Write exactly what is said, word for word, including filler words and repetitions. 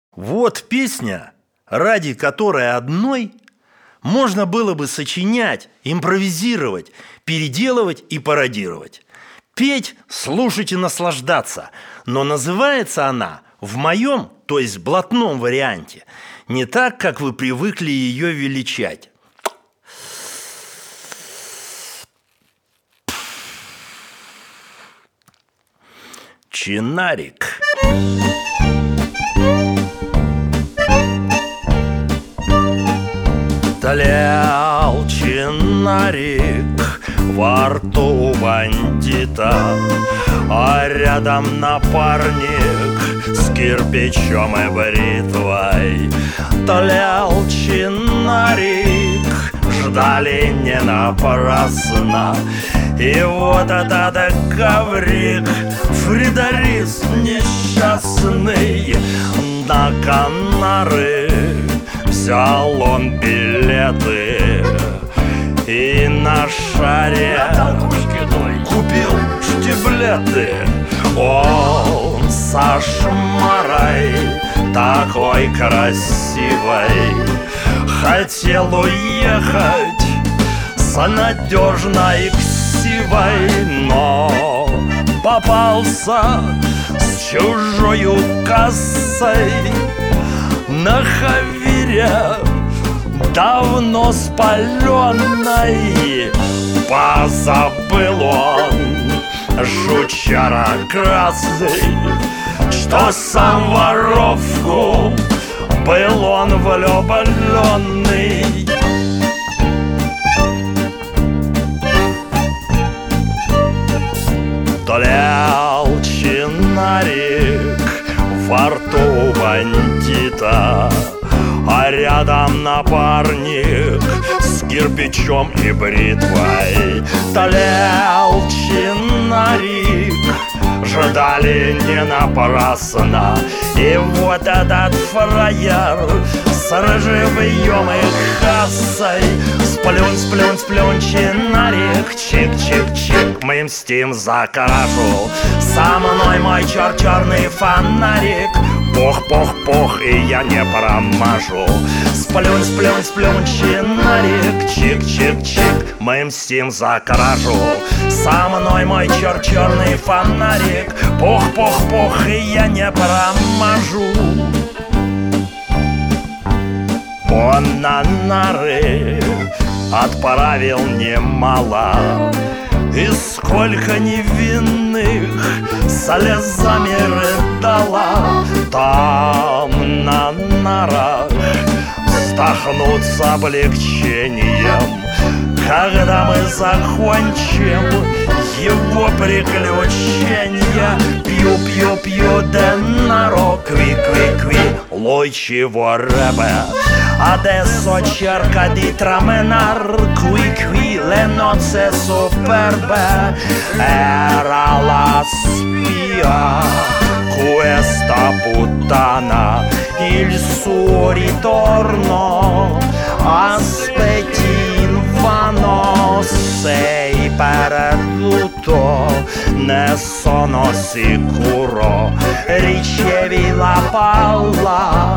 Вот песня, ради которой одной можно было бы сочинять, импровизировать, переделывать и пародировать. Петь, слушать и наслаждаться. Но называется она в моем, то есть блатном варианте, не так, как вы привыкли ее величать. Чинарик. Тлел чинарик во рту бандита, а рядом напарник с кирпичом и бритвой. Тлел чинарик, ждали не напрасно. И вот этот коврик, Фридорис несчастный, на Канары взял он билеты и на шаре купил штиблеты. Он со шмарой такой красивой хотел уехать с надежной ксивой, но попался с чужою кассой на хавере, давно спаленной. Позабыл он, жучара красный, что сам воровку был он влюбленный. Тлел чинарик во рту бандита, а рядом напарник с кирпичом и бритвой. Тлел чинарик, ждали не напрасно. И вот этот фраер с рыжевьем и кассой, сплюнь, сплюнь, сплюнь, чинарик, чик-чик-чик, мы мстим за кражу. Со мной мой черт-черный фонарик, пух-пух-пух, и я не промажу. Сплюнь, сплюнь, сплюнь, чинарик, чик-чик-чик, мы мстим за кражу. Со мной мой черт-черный фонарик, пух-пух-пух, и я не промажу. Он на нары отправил немало, и сколько невинных слезами рыдала. Там на нарах вздохнут с облегчением, когда мы закончим его приключения. Пью-пью-пью денаро, кви-кви-кви, лучшего рэба. Adesso cerca di tramenar qui qui le nozze superbe. Era la spia, questa puttana, il suo ritorno aspetti in vano. Sei perduto, ne sono sicuro, ricevi la palla